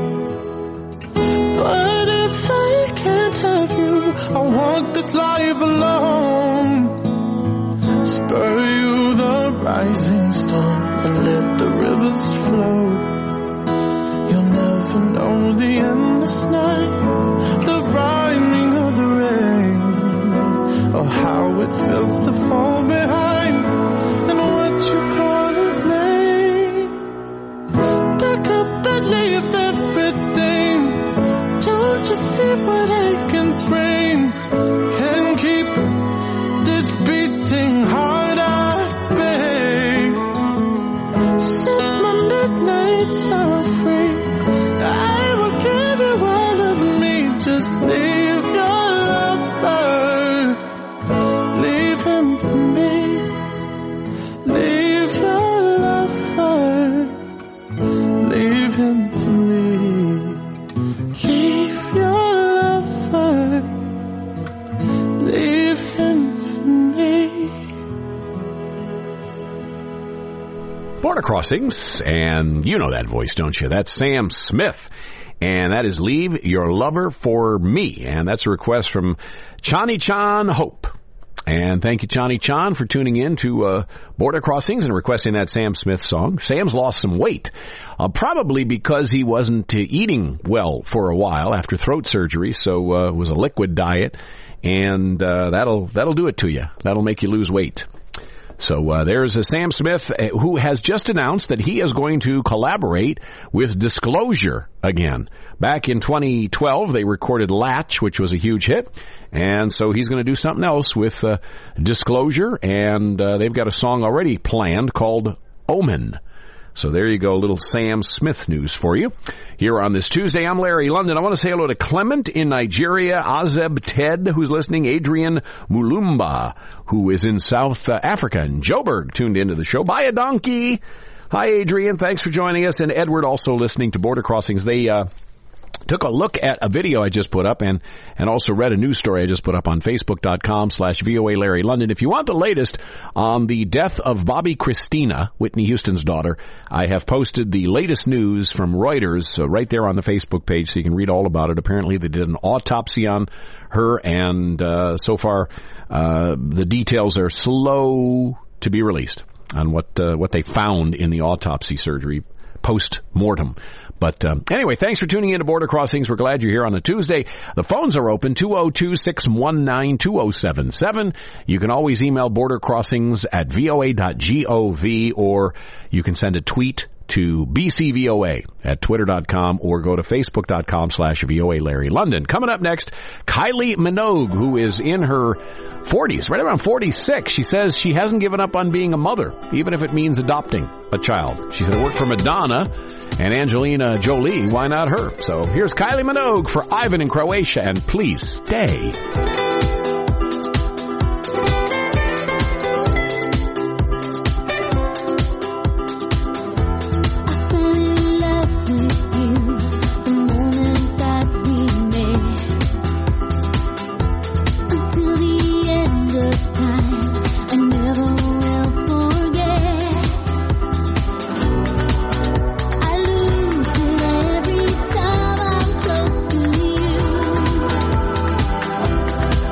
But if I can't have you, I'll walk this life alone. Spur you the rising storm and let the rivers flow. You'll never know the endless night, the rhyming of the rain, or how it feels to fall behind and what you call his name. Pick up and leave everything. Don't you see what I can bring? Can keep this beating heart at bay. Set my midnights are free. I will give you all of me. Just leave your lover. Leave him for me. Leave your lover. Leave him for me. Leave your lover. Leave him for me. Border Crossings, and you know that voice, don't you? That's Sam Smith, and that is Leave Your Lover for Me, and that's a request from Chani Chan Hope. And thank you, Chani Chan, for tuning in to uh, Border Crossings and requesting that Sam Smith song. Sam's lost some weight, uh, probably because he wasn't uh, eating well for a while after throat surgery, so uh, it was a liquid diet, and uh, that'll that'll do it to you. That'll make you lose weight. So uh, there's a Sam Smith uh, who has just announced that he is going to collaborate with Disclosure again. Back in twenty twelve, they recorded Latch, which was a huge hit. And so he's going to do something else with uh, Disclosure, and uh, they've got a song already planned called Omen. So there you go, a little Sam Smith news for you. Here on this Tuesday, I'm Larry London. I want to say hello to Clement in Nigeria, Azeb Ted, who's listening, Adrian Mulumba, who is in South uh, Africa, and Joburg tuned into the show. Buy a donkey. Hi, Adrian. Thanks for joining us. And Edward also listening to Border Crossings. They uh, took a look at a video I just put up and, and also read a news story I just put up on Facebook.com slash VOA Larry London. If you want the latest on the death of Bobby Christina, Whitney Houston's daughter, I have posted the latest news from Reuters uh, right there on the Facebook page so you can read all about it. Apparently they did an autopsy on her, and uh, so far uh, the details are slow to be released on what uh, what they found in the autopsy surgery post-mortem. But um, anyway, thanks for tuning in to Border Crossings. We're glad you're here on a Tuesday. The phones are open, two oh two, six one nine, two oh seven seven. You can always email bordercrossings at voa dot gov, or you can send a tweet to B C V O A at twitter dot com, or go to facebook.com slash VOA Larry London. Coming up next, Kylie Minogue, who is in her forties, right around forty-six. She says she hasn't given up on being a mother, even if it means adopting a child. She said it worked for Madonna and Angelina Jolie. Why not her? So here's Kylie Minogue for Ivan in Croatia, and please stay. Every time I'm close to you.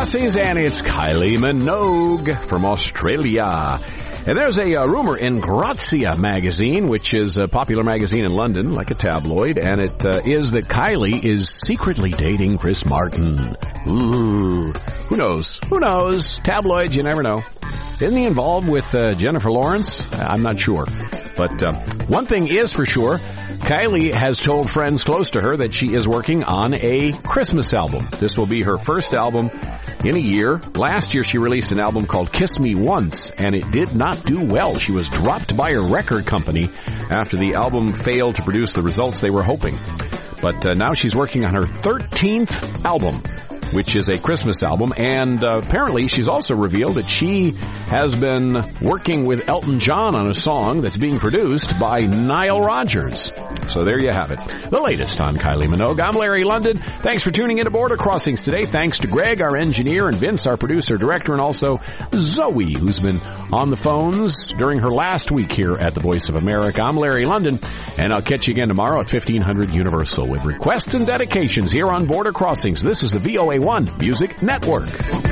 Crossings, and it's Kylie Minogue from Australia. And there's a uh, rumor in Grazia magazine, which is a popular magazine in London, like a tabloid, and it uh, is that Kylie is secretly dating Chris Martin. Ooh, who knows? Who knows? Tabloids, you never know. Isn't he involved with uh, Jennifer Lawrence? I'm not sure. But uh, one thing is for sure, Kylie has told friends close to her that she is working on a Christmas album. This will be her first album in a year. Last year she released an album called Kiss Me Once, and it did not do well. She was dropped by her record company after the album failed to produce the results they were hoping. But uh, now she's working on her thirteenth album, which is a Christmas album, and uh, apparently she's also revealed that she has been working with Elton John on a song that's being produced by Nile Rodgers. So there you have it. The latest on Kylie Minogue. I'm Larry London. Thanks for tuning into Border Crossings today. Thanks to Greg, our engineer, and Vince, our producer, director, and also Zoe, who's been on the phones during her last week here at the Voice of America. I'm Larry London, and I'll catch you again tomorrow at fifteen hundred Universal with requests and dedications here on Border Crossings. This is the V O A one Music Network.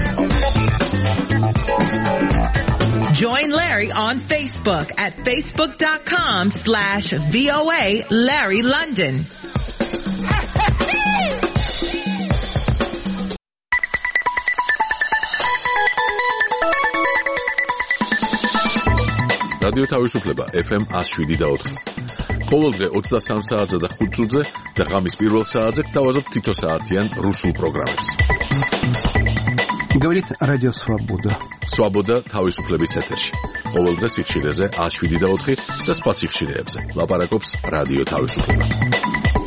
Join Larry on Facebook at facebook.com slash VOA Larry London. რადიო თავისუფლება ეფ ემ one oh seven და four. ყოველდღე ოცდასამ საათზე და ხუთ წუთზე და ღამის პირველ საათზე გთავაზობთ თითო საათიან რუსულ პროგრამებს. Говорит Радио Свобода. Свобода თავისუფლების ეთერში. ყოველდღე სიხშირეზე one oh seven და four და სხვა სიხშირეებზე. ლაპარაკობს რადიო თავისუფლება.